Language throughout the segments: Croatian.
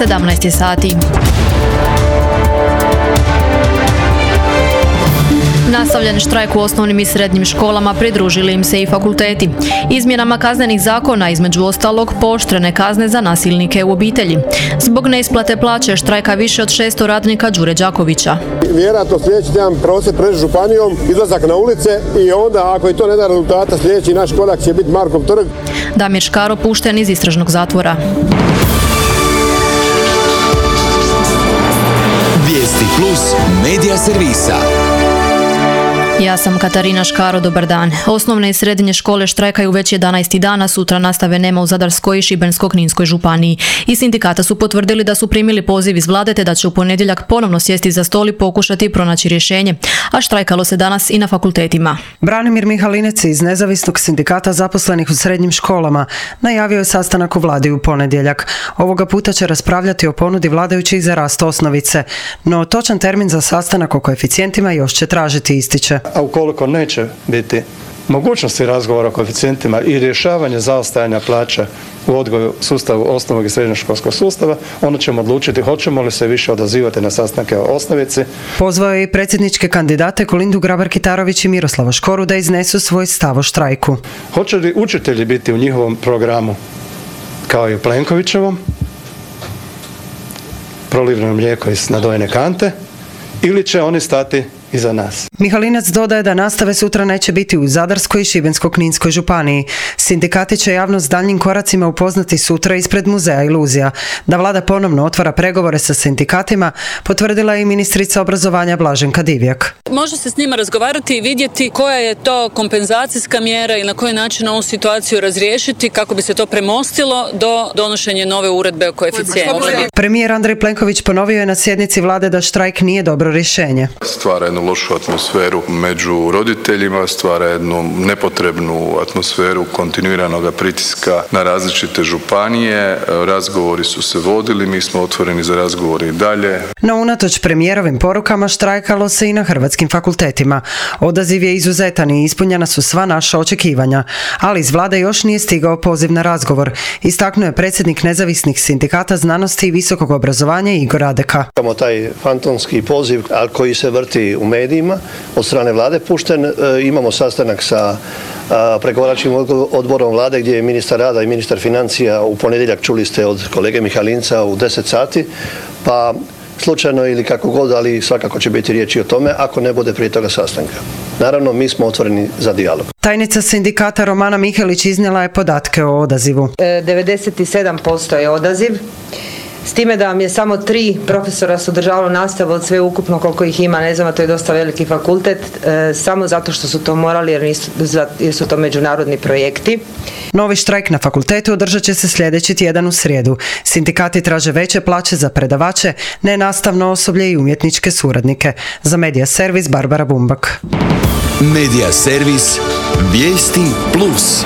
17 sati. Nastavljen štrajk u osnovnim i srednjim školama, pridružili im se i fakulteti. Izmjenama kaznenih zakona, između ostalog, pooštrene kazne za nasilnike u obitelji. Zbog neisplate plaće štrajka više od 600 radnika Đure Đakovića. Vjerojatno sljedeći tjedan prosvjed pred županijom, izlazak na ulice i onda, ako i to ne da rezultata, sljedeći naš korak će biti Markov trg. Damir Škaro pušten iz istražnog zatvora. Vijesti Plus medija servisa. Ja sam Katarina Škaro, dobar dan. Osnovne i srednje škole štrajkaju već 11. dana, sutra nastave nema u Zadarskoj i Šibensko-kninskoj županiji. Iz sindikata su potvrdili da su primili poziv iz vlade te da će u ponedjeljak ponovno sjesti za stol i pokušati pronaći rješenje, a štrajkalo se danas i na fakultetima. Branimir Mihalinec iz Nezavisnog sindikata zaposlenih u srednjim školama najavio je sastanak u vladi u ponedjeljak. Ovoga puta će raspravljati o ponudi vladajućih za rast osnovice, no točan termin za sastanak o koeficijentima još će tražiti, ističe. A ukoliko neće biti mogućnosti razgovora o koeficijentima i rješavanja zaostajanja plaća u odgoju sustavu osnovnog i srednjoškolskog sustava, onda ćemo odlučiti hoćemo li se više odazivati na sastanke o osnovici. Pozvao je i predsjedničke kandidate Kolindu Grabar-Kitarović i Miroslava Škoru da iznesu svoj stav o štrajku. Hoće li učitelji biti u njihovom programu kao i u Plenkovićevom, proliveno mlijeko iz nadojene kante, ili će oni stati iza nas? Mihalinac dodaje da nastave sutra neće biti u Zadarskoj i Šibensko-kninskoj županiji. Sindikati će javnost s daljnjim koracima upoznati sutra ispred Muzeja iluzija. Da vlada ponovno otvara pregovore sa sindikatima, potvrdila je i ministrica obrazovanja Blaženka Divjak. Može se s njima razgovarati i vidjeti koja je to kompenzacijska mjera i na koji način ovu situaciju razriješiti kako bi se to premostilo do donošenja nove uredbe o koeficijentima. Premijer Andrej Plenković ponovio je na sjednici vlade da štrajk nije dobro rješenje. Stvara jednu lošu atmosferu među roditeljima, stvara jednu nepotrebnu atmosferu kontinuiranog pritiska na različite županije. Razgovori su se vodili, mi smo otvoreni za razgovore i dalje. No unatoč premijerovim porukama štrajkalo se i na hrvatskim fakultetima. Odaziv je izuzetan i ispunjena su sva naša očekivanja, ali iz vlade još nije stigao poziv na razgovor, istaknuo je predsjednik Nezavisnih sindikata znanosti i visokog obrazovanja Igor Radeka. Imamo taj fantomski poziv koji se vrti u medijima od strane vlade pušten. Imamo sastanak sa pregovaračkim odborom vlade gdje je ministar rada i ministar financija u ponedjeljak, čuli ste od kolege Mihalinca, u 10 sati, pa slučajno ili kako god, ali svakako će biti riječi o tome ako ne bude prije toga sastanka. Naravno, mi smo otvoreni za dijalog. Tajnica sindikata Romana Mihelić iznijela je podatke o odazivu. 97% je odaziv. S time da vam je samo 3 profesora su održavalo nastavu od sve ukupno koliko ih ima, ne znam, to je dosta veliki fakultet, samo zato što su to morali jer su to međunarodni projekti. Novi štrajk na fakultetu održat će se sljedeći tjedan u srijedu. Sindikati traže veće plaće za predavače, nenastavno osoblje i umjetničke suradnike. Za Medija servis Barbara Bumbak. Medija servis Vijesti Plus.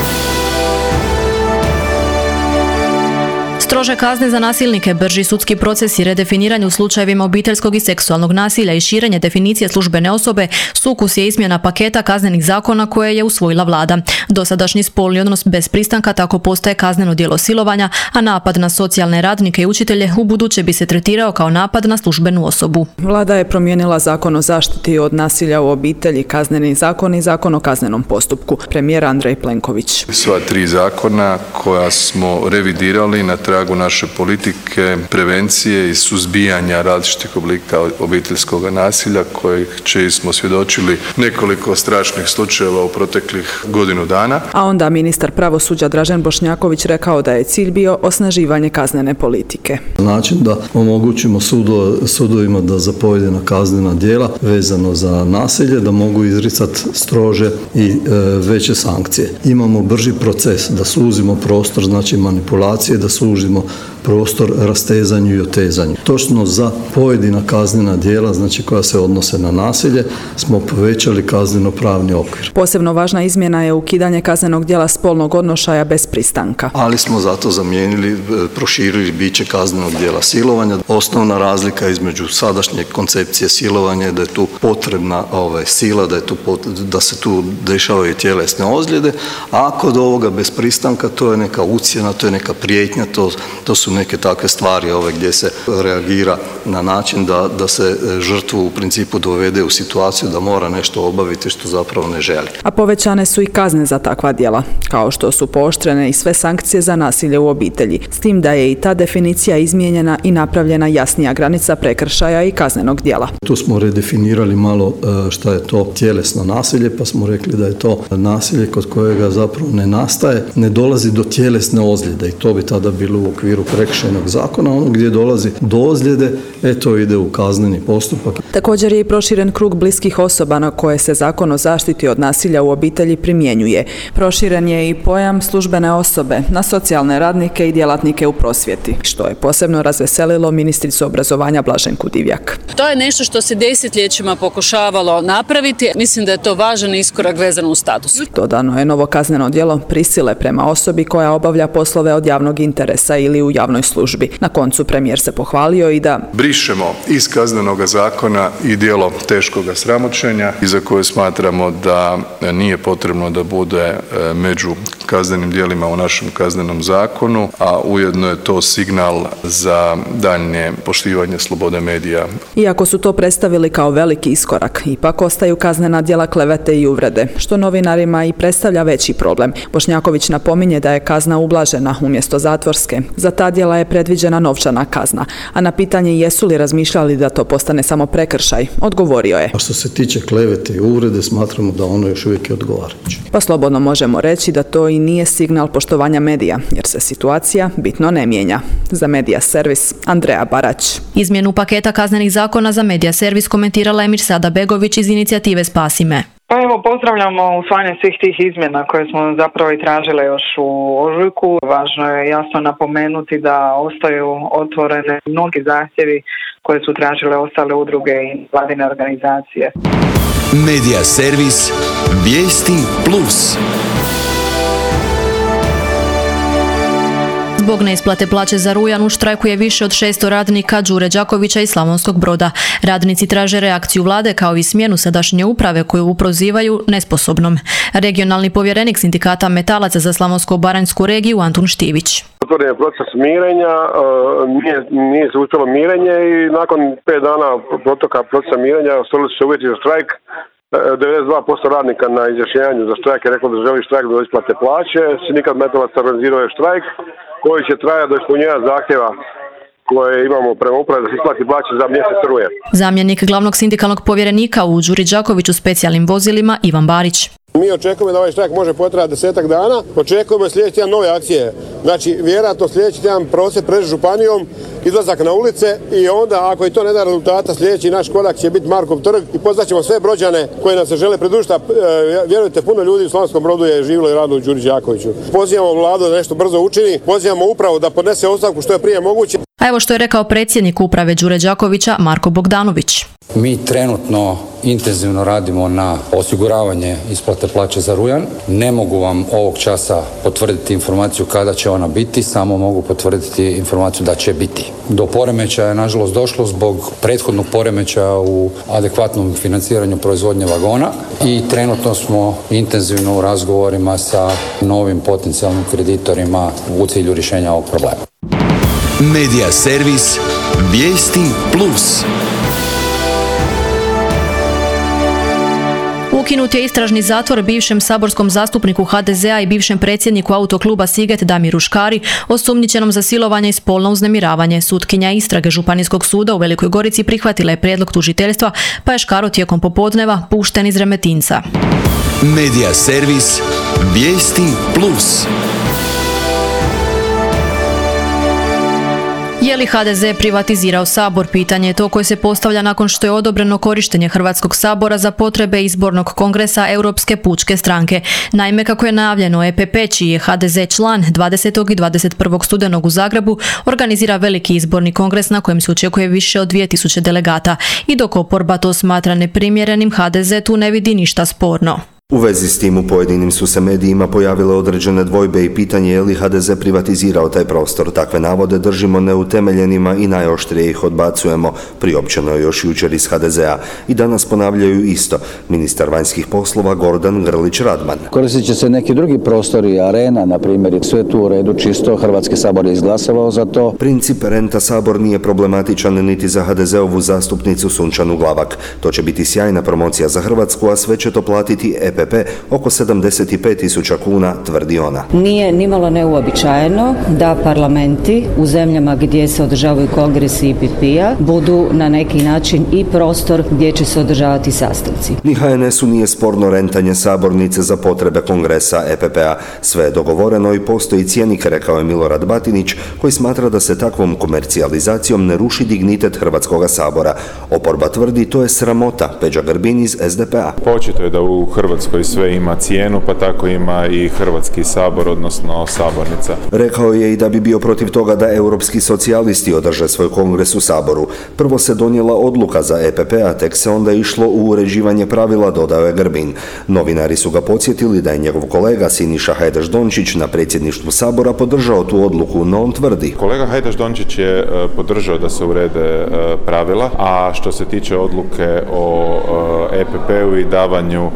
Strože kazne za nasilnike, brži sudski proces i redefiniranje u slučajevima obiteljskog i seksualnog nasilja i širenje definicije službene osobe sukus je izmjena paketa kaznenih zakona koje je usvojila vlada. Dosadašnji spolni odnos bez pristanka tako postaje kazneno djelo silovanja, a napad na socijalne radnike i učitelje ubuduće bi se tretirao kao napad na službenu osobu. Vlada je promijenila Zakon o zaštiti od nasilja u obitelji, Kazneni zakon i Zakon o kaznenom postupku. Premijer Andrej Plenković. Sva 3 zakona koja smo revidirali na tragu naše politike, prevencije i suzbijanja različitih oblika obiteljskog nasilja kojeg smo svjedočili nekoliko strašnih slučajeva u proteklih godinu dana. A onda ministar pravosuđa Dražen Bošnjaković rekao da je cilj bio osnaživanje kaznene politike. Način da omogućimo sudovima da za pojedina kaznena djela vezano za nasilje da mogu izricati strože i veće sankcije. Imamo brži proces da suzimo prostor, znači manipulacije, da suzimo prostor rastezanju i otezanju. Točno za pojedina kaznena djela, znači koja se odnose na nasilje, smo povećali kazneno-pravni okvir. Posebno važna izmjena je ukidanje kaznenog djela spolnog odnošaja bez pristanka. Ali smo zato zamijenili, proširili biće kaznenog djela silovanja. Osnovna razlika između sadašnje koncepcije silovanja je da je tu potrebna sila, da se tu dešavaju tjelesne ozljede, a kod ovoga bez pristanka to je neka ucjena, to je neka prijetnja, to to su neke takve stvari gdje se reagira na način da se žrtvu u principu dovede u situaciju da mora nešto obaviti što zapravo ne želi. A povećane su i kazne za takva djela, kao što su pooštrene i sve sankcije za nasilje u obitelji, s tim da je i ta definicija izmijenjena i napravljena jasnija granica prekršaja i kaznenog djela. Tu smo redefinirali malo šta je to tjelesno nasilje, pa smo rekli da je to nasilje kod kojega zapravo ne dolazi do tjelesne ozljede i to bi tada bilo u okviru prekršajnog zakona, ono gdje dolazi do ozljede, to ide u kazneni postupak. Također je i proširen krug bliskih osoba na koje se Zakon o zaštiti od nasilja u obitelji primjenjuje. Proširen je i pojam službene osobe na socijalne radnike i djelatnike u prosvjeti, što je posebno razveselilo ministricu obrazovanja Blaženku Divjak. To je nešto što se desetljećima pokušavalo napraviti. Mislim da je to važan iskorak vezan uz status. Dodano je novo kazneno djelo prisile prema osobi koja obavlja poslove od javnog interesa ili u javnoj službi. Na koncu premijer se pohvalio i da brišemo iz kaznenoga zakona i djelo teškoga sramoćenja i za koje smatramo da nije potrebno da bude među kaznenim djelima u našem kaznenom zakonu, a ujedno je to signal za daljnje poštivanje slobode medija. Iako su to predstavili kao veliki iskorak, ipak ostaju kaznena djela klevete i uvrede, što novinarima i predstavlja veći problem. Bošnjaković napominje da je kazna ublažena umjesto zatvorske. Za ta djela je predviđena novčana kazna, a na pitanje jesu li razmišljali da to postane samo prekršaj, odgovorio je. A što se tiče klevete i uvrede, smatramo da ono još uvijek je odgovarajuće. Pa slobodno možemo reći da to i nije signal poštovanja medija, jer se situacija bitno ne mijenja. Za Medija Servis, Andreja Barać. Izmjenu paketa kaznenih zakona za Medija Servis komentirala je Mirsada Begović iz inicijative Spasi me. Pa evo, pozdravljamo usvajanje svih tih izmjena koje smo zapravo i tražile još u ožujku. Važno je jasno napomenuti da ostaju otvorene mnogi zahtjevi koje su tražile ostale udruge i vladine organizacije. Medija Servis, vijesti plus. Zbog neisplate plaće za rujan u štrajku je više od 600 radnika Đure Đakovića i Slavonskog Broda. Radnici traže reakciju vlade kao i smjenu sadašnje uprave koju prozivaju nesposobnom. Regionalni povjerenik sindikata metalaca za Slavonsko-baranjsku regiju Antun Štivić. Otvoren je proces mirenja, nije se uspjelo mirenje i nakon 5 dana protoka procesa mirenja ostvarili su se uvjeti za štrajk. 92% radnika na izjašnjavanju za štrajk je reklo da želi štrajk do isplate plaće. Sindikat metalaca organizirao je štrajk koji će trajati do ispunjenja zahtjeva koje imamo prema upravi da se isplati plaće za mjesec rujna. Zamjenik glavnog sindikalnog povjerenika u Đuri Đakoviću specijalnim vozilima Ivan Barić. Mi očekujemo da ovaj štrajk može potrajati 10 dana. Očekujemo sljedeći tjedan nove akcije. Znači, vjerojatno sljedeći tjedan prosvjed pred županijom, izlazak na ulice i onda, ako i to ne da rezultata, sljedeći naš korak će biti Markov trg i pozvaćemo sve Brođane koji nam se žele pridružiti. Vjerujte, puno ljudi u Slavonskom Brodu je živjelo i radilo u Đuri Đakoviću. Pozivamo vladu da nešto brzo učini, pozivamo upravu da podnese ostavku što je prije moguće. A evo što je rekao predsjednik uprave Đure Đakovića Marko Bogdanović. Mi trenutno intenzivno radimo na osiguravanje isplate plaće za rujan. Ne mogu vam ovog časa potvrditi informaciju kada će ona biti, samo mogu potvrditi informaciju da će biti. Do poremećaja je nažalost došlo zbog prethodnog poremećaja u adekvatnom financiranju proizvodnje vagona i trenutno smo intenzivno u razgovorima sa novim potencijalnim kreditorima u cilju rješenja ovog problema. Medija Servis, vijesti plus. Ukinut je istražni zatvor bivšem saborskom zastupniku HDZ-a i bivšem predsjedniku autokluba Siget Damiru Škari, osumnjičenom za silovanje i spolno uznemiravanje. Sutkinja istrage Županijskog suda u Velikoj Gorici prihvatila je prijedlog tužiteljstva, pa je Škaro tijekom popodneva pušten iz Remetinca. Medija Servis, vijesti plus. Je li HDZ privatizirao Sabor? Pitanje je to koje se postavlja nakon što je odobreno korištenje Hrvatskog sabora za potrebe izbornog kongresa Europske pučke stranke. Naime, kako je najavljeno, EPP, čiji je HDZ član, 20. i 21. studenog u Zagrebu organizira veliki izborni kongres na kojem se očekuje više od 2000 delegata. I dok oporba to smatra neprimjerenim, HDZ tu ne vidi ništa sporno. U vezi s tim u pojedinim su se medijima pojavile određene dvojbe i pitanje je li HDZ privatizirao taj prostor. Takve navode držimo neutemeljenima i najoštrije ih odbacujemo, priopćeno je još jučer iz HDZ-a. I danas ponavljaju isto. Ministar vanjskih poslova Gordan Grlić Radman. Koristit će se neki drugi prostori, arena, na primjer, sve tu u redu čisto, Hrvatski sabor je izglasovao za to. Princip renta sabor nije problematičan niti za HDZ-ovu zastupnicu Sunčanu Glavak. To će biti sjajna promocija za Hrvatsku, a sve će to platiti EPP oko 75.000 kuna, tvrdi ona. Nije nimalo neuobičajeno da parlamenti u zemljama gdje se održavaju kongresi EPP-a budu na neki način i prostor gdje će se održavati sastanci. Ni HNS-u nije sporno rentanje sabornice za potrebe kongresa EPP-a. Sve je dogovoreno i postoji cjenik, rekao je Milorad Batinić, koji smatra da se takvom komercijalizacijom ne ruši dignitet Hrvatskoga sabora. Oporba tvrdi to je sramota. Peđa Grbin iz SDP-a. Očito je da u Hrvatskoj sve ima cijenu, pa tako ima i Hrvatski sabor, odnosno sabornica. Rekao je i da bi bio protiv toga da europski socijalisti održe svoj kongres u saboru. Prvo se donijela odluka za EPP, a tek se onda išlo u uređivanje pravila, dodao je Grbin. Novinari su ga podsjetili da je njegov kolega Siniša Hajdaš Dončić na predsjedništvu sabora podržao tu odluku, no on tvrdi. Kolega Hajdaš Dončić je podržao da se urede pravila, a što se tiče odluke o EPP-u i davanju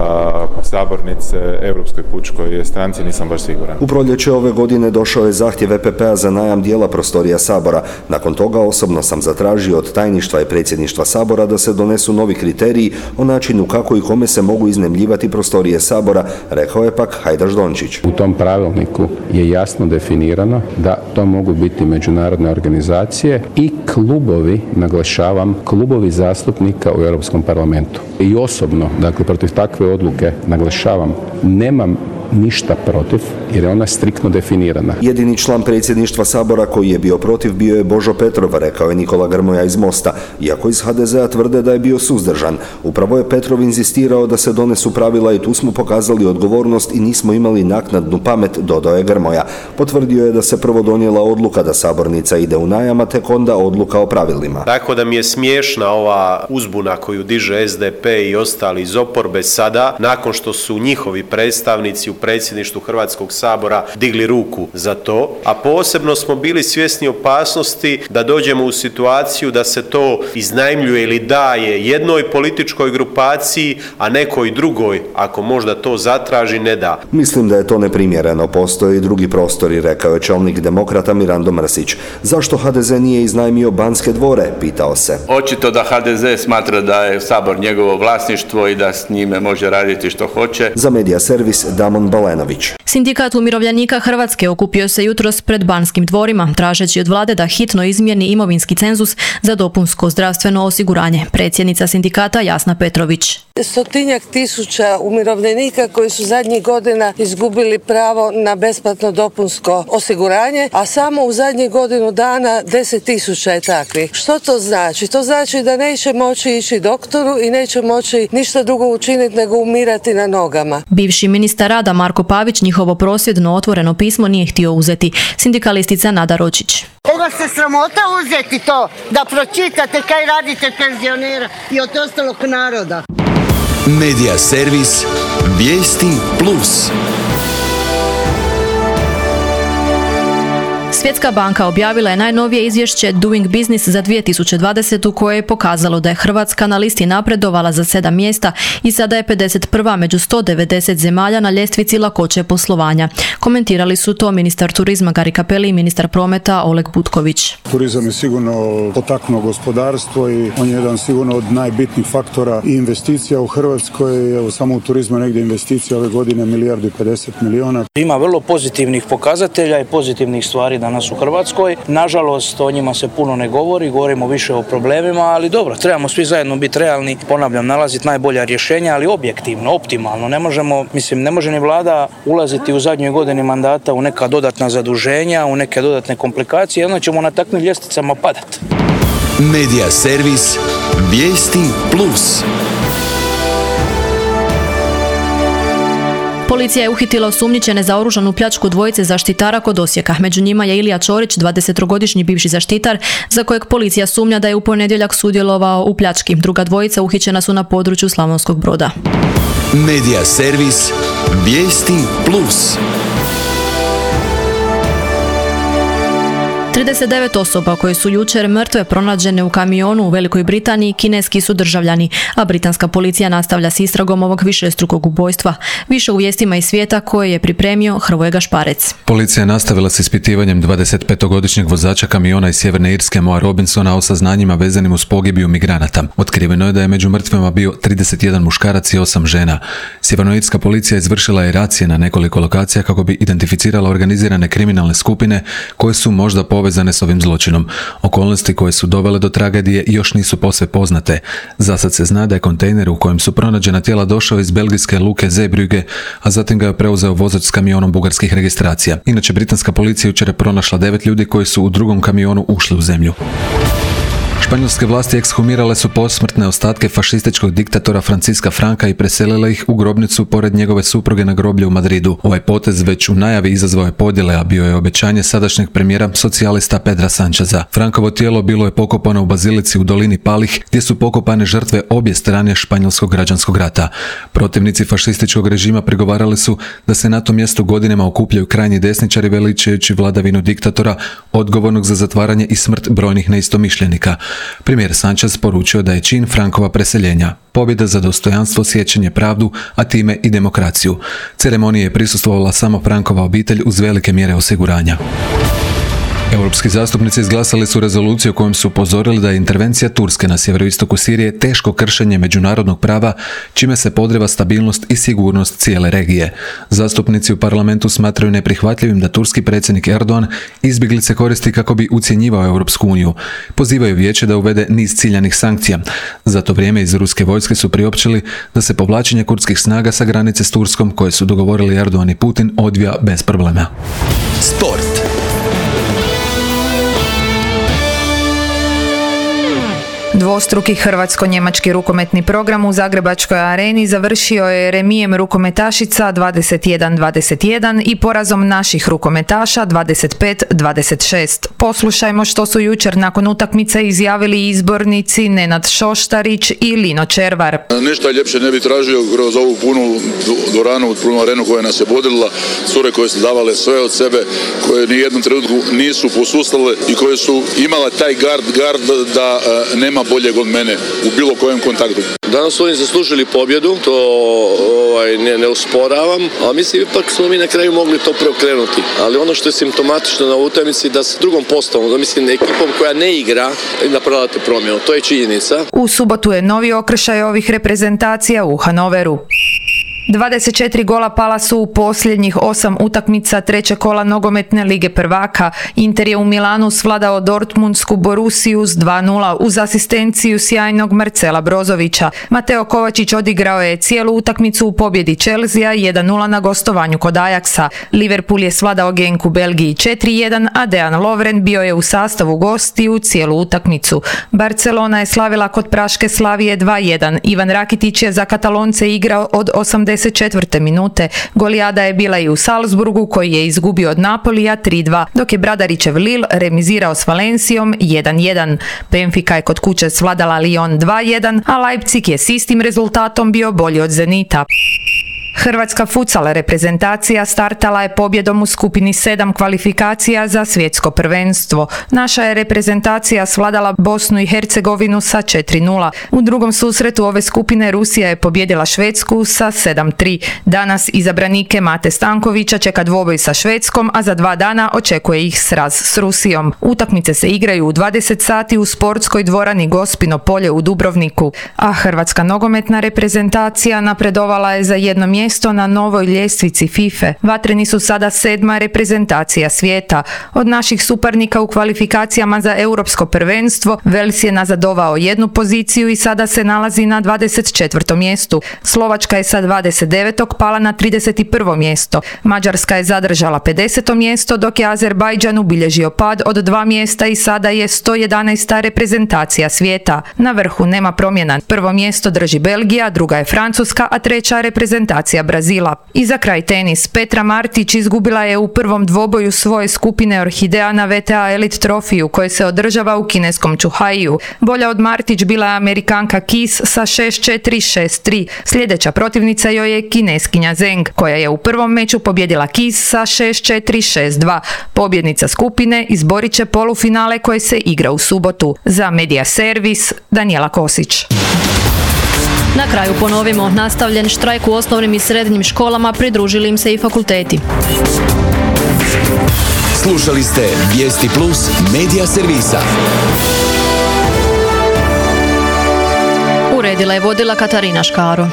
sabornice Europskoj pučkoj stranci, nisam baš siguran. U proljeće ove godine došao je zahtjev EPP-a za najam dijela prostorija sabora. Nakon toga osobno sam zatražio od tajništva i predsjedništva sabora da se donesu novi kriteriji o načinu kako i kome se mogu iznajmljivati prostorije sabora, rekao je pak Hajdaš Dončić. U tom pravilniku je jasno definirano da to mogu biti međunarodne organizacije i klubovi, naglašavam, klubovi zastupnika u Europskom parlamentu. I osobno, dakle, protiv takve odluke, naglašavam, nemam ništa protiv, jer je ona striktno definirana. Jedini član predsjedništva sabora koji je bio protiv bio je Božo Petrov, rekao je Nikola Grmoja iz Mosta, iako iz HDZ-a tvrde da je bio suzdržan. Upravo je Petrov inzistirao da se donesu pravila i tu smo pokazali odgovornost i nismo imali naknadnu pamet, dodao je Grmoja. Potvrdio je da se prvo donijela odluka da sabornica ide u najam, a tek onda odluka o pravilima. Tako da mi je smiješna ova uzbuna koju diže SDP i ostali iz oporbe sada, nakon što su njihovi predstavnici u predsjedništvu Hrvatskog sabora digli ruku za to, a posebno smo bili svjesni opasnosti da dođemo u situaciju da se to iznajmljuje ili daje jednoj političkoj grupaciji, a nekoj drugoj, ako možda to zatraži, ne da. Mislim da je to neprimjereno, postoje i drugi prostori, rekao je čelnik Demokrata Mirando Mrsić. Zašto HDZ nije iznajmio Banske dvore, pitao se. Očito da HDZ smatra da je sabor njegovo vlasništvo i da s njime može raditi što hoće. Za Medija servis Damon Balenović. Sindikat umirovljenika Hrvatske okupio se jutros pred Banskim dvorima, tražeći od vlade da hitno izmijeni imovinski cenzus za dopunsko zdravstveno osiguranje. Predsjednica sindikata Jasna Petrović. 100-tinjak tisuća umirovljenika koji su zadnjih godina izgubili pravo na besplatno dopunsko osiguranje, a samo u zadnjih godinu dana 10.000 je takvih. Što to znači? To znači da neće moći ići doktoru i neće moći ništa drugo učiniti nego umirati na nogama. Bivši ministar rada Marko Pavić njihovo prosvjedno otvoreno pismo nije htio uzeti. Sindikalistica Nada Ročić. Koga se sramota uzeti to da pročitate kaj radite penzionera i od ostalog naroda? Medija servis Vijesti Plus. Svjetska banka objavila je najnovije izvješće Doing Business za 2020. koje je pokazalo da je Hrvatska na listi napredovala za 7 mjesta i sada je 51. među 190 zemalja na ljestvici lakoće poslovanja. Komentirali su to ministar turizma Gari Cappelli i ministar prometa Oleg Butković. Turizam je sigurno potaknuo gospodarstvo i on je jedan sigurno od najbitnijih faktora i investicija u Hrvatskoj. Evo, samo u turizmu je negdje investicija ove godine 1,50 milijardi. Ima vrlo pozitivnih pokazatelja i pozitivnih stvari danas u Hrvatskoj. Nažalost, o njima se puno ne govori, govorimo više o problemima, ali dobro, trebamo svi zajedno biti realni, ponavljam, nalaziti najbolja rješenja, ali objektivno, optimalno. Ne može ni vlada ulaziti u zadnjoj godini mandata u neka dodatna zaduženja, u neke dodatne komplikacije, onda ćemo na takvim ljestvicama padati. Medija servis Vijesti Plus. Policija je uhitila osumnjičene za oružanu pljačku dvojice zaštitara kod Osijeka. Među njima je Ilija Ćorić, 23-godišnji bivši zaštitar, za kojeg policija sumnja da je u ponedjeljak sudjelovao u pljački. Druga dvojica uhićena su na području Slavonskog Broda. Medija servis Vijesti Plus. 39 osoba koje su jučer mrtve pronađene u kamionu u Velikoj Britaniji kineski su državljani, a britanska policija nastavlja s istragom ovog višestrukog ubojstva. Više u vijestima iz svijeta koje je pripremio Hrvoje Gašparec. Policija je nastavila s ispitivanjem 25-godišnjeg vozača kamiona iz Sjeverne Irske Moa Robinsona o saznanjima vezanim uz pogibiju migranata. Otkriveno je da je među mrtvima bio 31 muškarac i 8 žena. Sjevernoirska policija izvršila je racije na nekoliko lokacija kako bi identificirala organizirane kriminalne skupine koje su možda povezane s ovim zločinom. Okolnosti koje su dovele do tragedije još nisu posve poznate. Zasad se zna da je kontejner u kojem su pronađena tijela došao iz belgijske luke Zeebrugge, a zatim ga je preuzeo vozač s kamionom bugarskih registracija. Inače, britanska policija jučer je pronašla 9 ljudi koji su u drugom kamionu ušli u zemlju. Španjolske vlasti ekshumirale su posmrtne ostatke fašističkog diktatora Franciska Franka i preselile ih u grobnicu pored njegove supruge na groblje u Madridu. Ovaj potez već u najavi izazvao je podjele, a bio je obećanje sadašnjeg premijera socijalista Pedra Sancheza. Frankovo tijelo bilo je pokopano u bazilici u dolini Palih, gdje su pokopane žrtve obje strane španjolskog građanskog rata. Protivnici fašističkog režima prigovarali su da se na tom mjestu godinama okupljaju krajnji desničari veličajući vladavinu diktatora, odgovornog za zatvaranje i smrt brojnih neistomišljenika. Premijer Sanchez poručio da je čin Frankova preseljenja pobjeda za dostojanstvo, sjećanje, pravdu, a time i demokraciju. Ceremonije je prisustvovala samo Frankova obitelj uz velike mjere osiguranja. Europski zastupnici izglasali su rezoluciju kojom su upozorili da je intervencija Turske na sjeveroistoku Sirije teško kršenje međunarodnog prava, čime se podrijeva stabilnost i sigurnost cijele regije. Zastupnici u parlamentu smatraju neprihvatljivim da turski predsjednik Erdogan izbjeglice koristi kako bi ucjenjivao Europsku uniju. Pozivaju vijeće da uvede niz ciljanih sankcija. Za to vrijeme iz ruske vojske su priopćili da se povlačenje kurdskih snaga sa granice s Turskom, koje su dogovorili Erdogan i Putin, odvija bez problema. Sport. Dvostruki hrvatsko-njemački rukometni program u Zagrebačkoj areni završio je remijem rukometašica 21-21 i porazom naših rukometaša 25-26. Poslušajmo što su jučer nakon utakmice izjavili izbornici Nenad Šoštarić i Lino Červar. Ništa ljepše ne bi tražio kroz ovu punu dvoranu, punu arenu koja nas je bodrila, cure koje su davale sve od sebe, koje ni jednom trenutku nisu posustale i koje su imala taj gard da nema boljeg od mene u bilo kojem kontaktu. Danas su oni zaslužili pobjedu, to ne usporavam, ali mislim ipak smo mi na kraju mogli to preokrenuti. Ali ono što je simptomatično na utakmici da s drugom postavom, da mislim ekipom koja ne igra, napravila te promjenu. To je činjenica. U subotu je novi okršaj ovih reprezentacija u Hanoveru. 24 gola pala su u posljednjih 8 utakmica trećeg kola nogometne lige prvaka. Inter je u Milanu svladao Dortmundsku Borussiju s 2:0 uz asistenciju sjajnog Marcela Brozovića. Mateo Kovačić odigrao je cijelu utakmicu u pobjedi Chelsea 1:0 na gostovanju kod Ajaxa. Liverpool je svladao Genk u Belgiji 4:1, a Dejan Lovren bio je u sastavu gostiju cijelu utakmicu. Barcelona je slavila kod Praške Slavije 2:1. Ivan Rakitić je za Katalonce igrao od 84. minute. Golijada je bila i u Salzburgu koji je izgubio od Napolija 3:2, dok je Bradarićev Lille remizirao s Valencijom 1:1. Benfica je kod kuće svladala Lyon 2:1, a Leipzig je s istim rezultatom bio bolji od Zenita. Hrvatska futsal reprezentacija startala je pobjedom u skupini 7 kvalifikacija za svjetsko prvenstvo. Naša je reprezentacija svladala Bosnu i Hercegovinu sa 4:0. U drugom susretu ove skupine Rusija je pobjedila Švedsku sa 7:3. Danas izabranike Mate Stankovića čeka dvoboj sa Švedskom, a za 2 dana očekuje ih sraz s Rusijom. Utakmice se igraju u 20 sati u sportskoj dvorani Gospino polje u Dubrovniku. A hrvatska nogometna reprezentacija napredovala je za jedno mjesto na novoj ljestvici FIFA. Vatreni su sada 7. reprezentacija svijeta. Od naših suparnika u kvalifikacijama za europsko prvenstvo Vels je nazadovao jednu poziciju i sada se nalazi na 24. mjestu. Slovačka je sa 29. pala na 31. mjesto. Mađarska je zadržala 50. mjesto, dok je Azerbajdžan ubilježio pad od 2 mjesta i sada je 111. reprezentacija svijeta. Na vrhu nema promjena. Prvo mjesto drži Belgija, druga je Francuska, a treća reprezentacija Kroacija Brazila. I za kraj tenis. Petra Martić izgubila je u prvom dvoboju svoje skupine Orhidea na VTA Elite trofiju koji se održava u kineskom Čuhaiju. Bolja od Martić bila je Amerikanka Keys sa 6-4, 6-3. Sljedeća protivnica joj je Kineskinja Zeng, koja je u prvom meču pobjedila Keys sa 6-4, 6-2. Pobjednica skupine izborit će polufinale koje se igra u subotu. Za Medija Servis, Danijela Kosić. Na kraju ponovimo, nastavljen štrajk u osnovnim i srednjim školama, pridružili im se i fakulteti. Slušali ste Vijesti Plus Medija Servisa. Uredila je vodila Katarina Škaro.